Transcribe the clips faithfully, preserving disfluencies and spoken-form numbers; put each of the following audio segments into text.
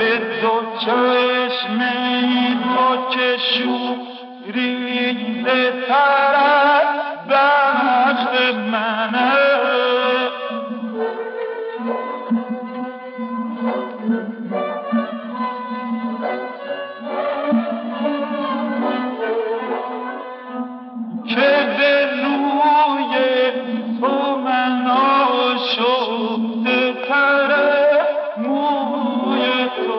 به دو چشمی تو که شوریده تر از بخت منه که به روی تو من آشفته تر موی تو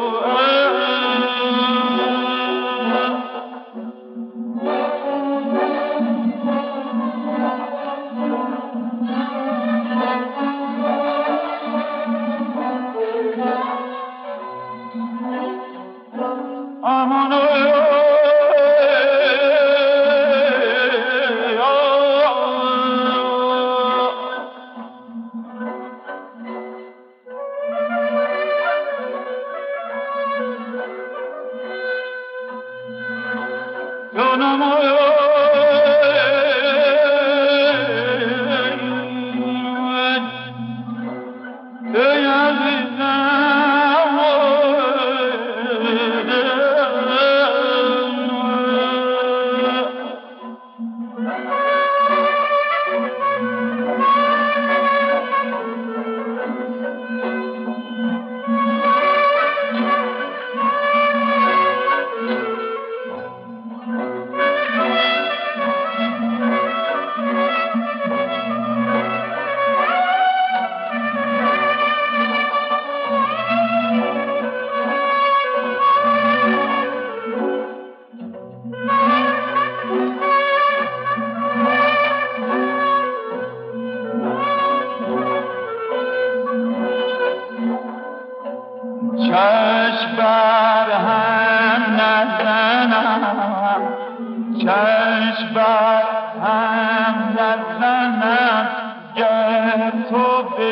چشم بر هم نزنم چشم بر هم نزنم گر تو به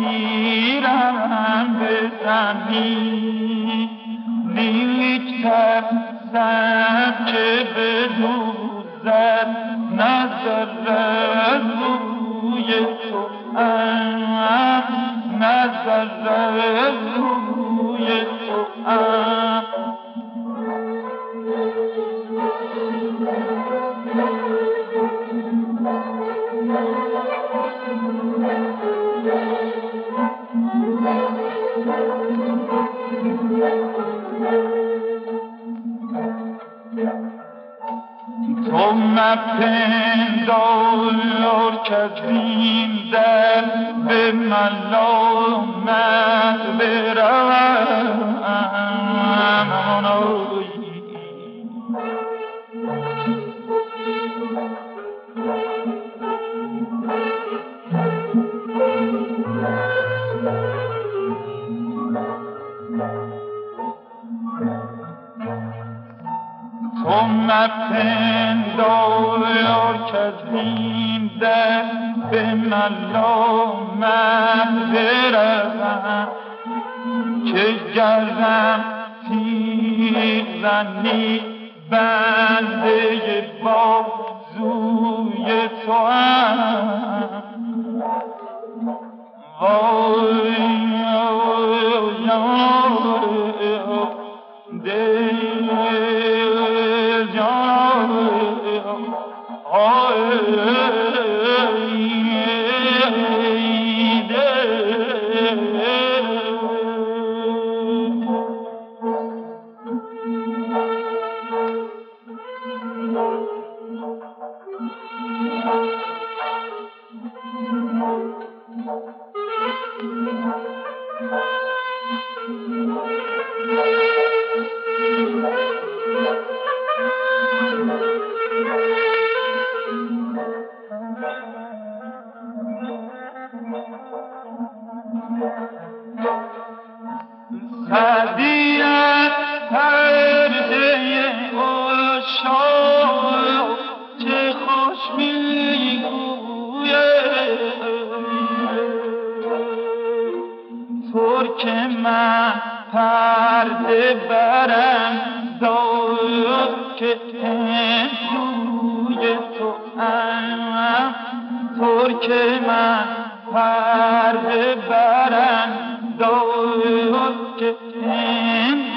تیرم بزنی لیک ترسم که بدوزد نظر روی تو ام نظر روی تو ام تو مپندار که از این در به ملامت بروم تو مپندار که از این در به ملامت بروم که گرم تیر زنی بنده بازوی تو هم وای دل جان آی سعدیت پرده عشاق چه خوش میگوید ترک من پرده برم داد که هندوی تو ام ترک من پرده برم داد که این